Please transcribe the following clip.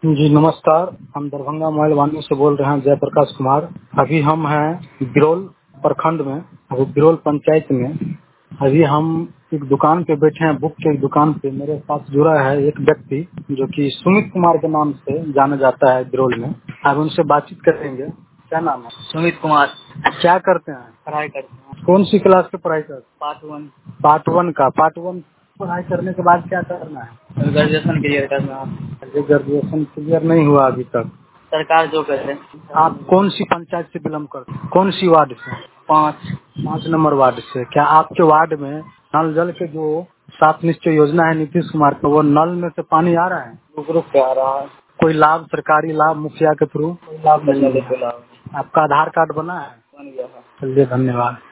जी नमस्कार, हम दरभंगा मोबाइल वाणी से बोल रहे हैं जयप्रकाश कुमार। अभी हम हैं बिरौल प्रखंड में, अभी बिरौल पंचायत में। अभी हम एक दुकान पे बैठे हैं, बुक की एक दुकान पे। मेरे पास जुड़ा है एक व्यक्ति जो कि सुमित कुमार के नाम से जाना जाता है बिरौल में। अब उनसे बातचीत करेंगे। क्या नाम है? सुमित कुमार। क्या करते हैं? पढ़ाई करते हैं। कौन सी क्लास की पढ़ाई करते हैं? पार्ट 1। पार्ट वन पढ़ाई करने के बाद क्या करना है? ग्रेजुएशन क्लियर करना है। अभी ग्रेजुएशन क्लियर नहीं हुआ अभी तक। सरकार जो करे। आप कौन सी पंचायत से बिलोंग करते हैं? कौन सी वार्ड से? 5 नंबर वार्ड से। क्या आपके वार्ड में नल जल के जो 7 निश्चय योजना है नीतीश कुमार का, वो नल में से पानी आ रहा है? ग्रुप पे आ रहा है। कोई लाभ, सरकारी लाभ मुखिया के थ्रू? कोई लाभ नहीं है। आपका आधार कार्ड बना है? बन गया है। चलिए धन्यवाद।